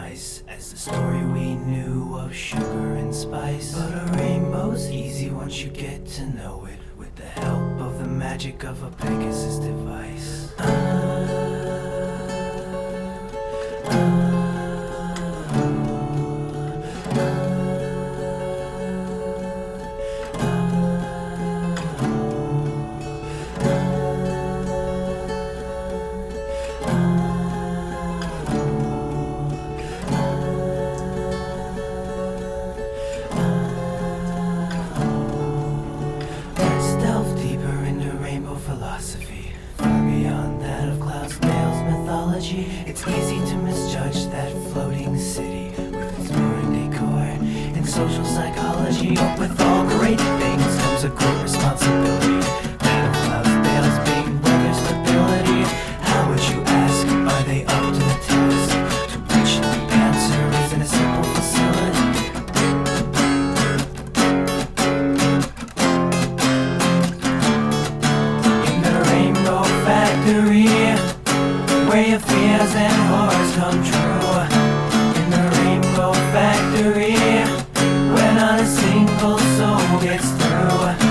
nice as the story we knew of sugar and spice. But a rainbow's easy once you get to know it, with the help of the magic of a Pegasus device. Philosophy, far beyond that of Cloudsdale's mythology. It's easy to misjudge that floating city with its modern decor and social psychology. But with all great things comes a great responsibility. That of Cloudsdale's being weather stability. How would you ask? Are they up to the task? To which the answer is in a simple facility. Where your fears and horrors come true. In the Rainbow Factory, where not a single soul gets through.